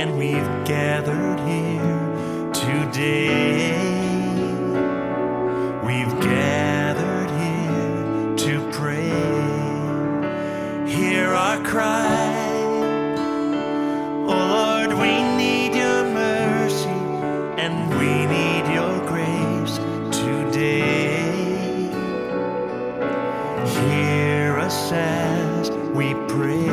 and we've gathered here today. We've gathered here to pray. Hear our cry. Oh Lord, we need your mercy and we need your grace today. Hear us as we pray.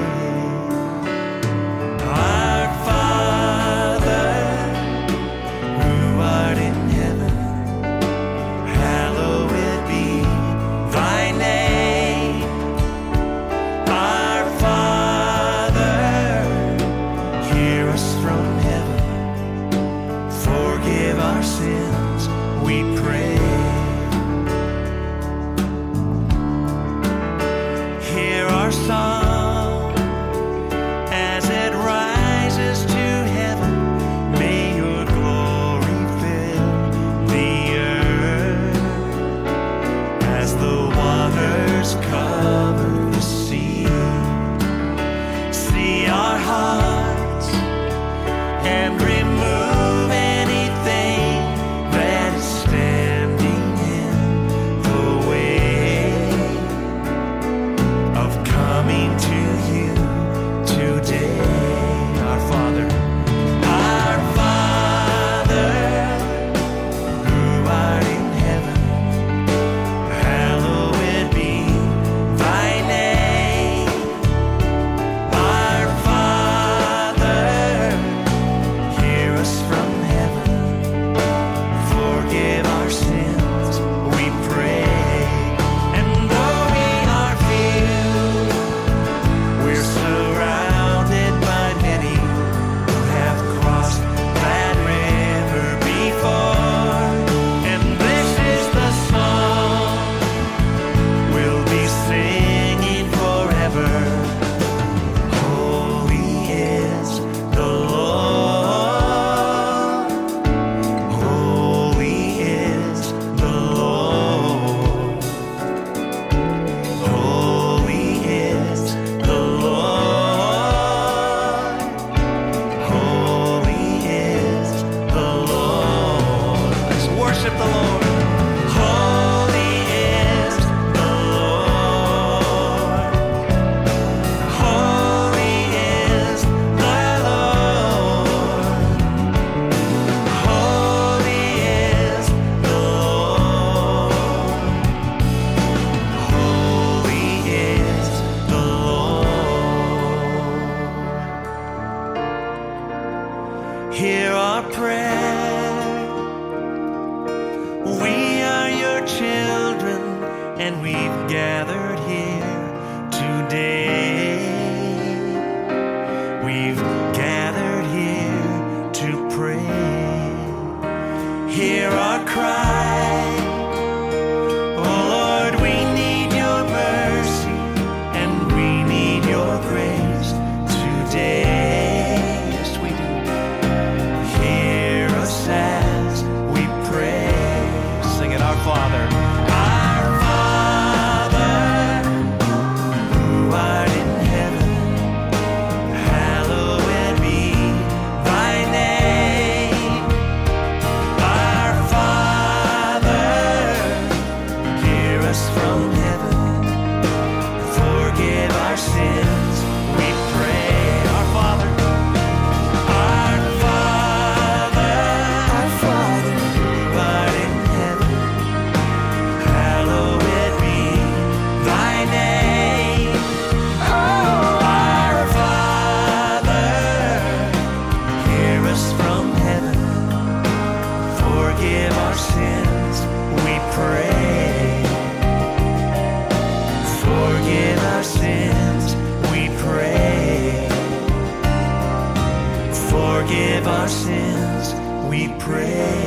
Hear our prayer. We are your children, and we've gathered here today. We've gathered here to pray. Hear our cry. Oh Lord, we need your mercy, and we need your grace today. Father, our Father, who art in heaven, hallowed be thy name. Our Father, hear us from heaven, forgive our sins, we pray. Our Father, forgive our sins, we pray. Forgive our sins, we pray. Forgive our sins, we pray.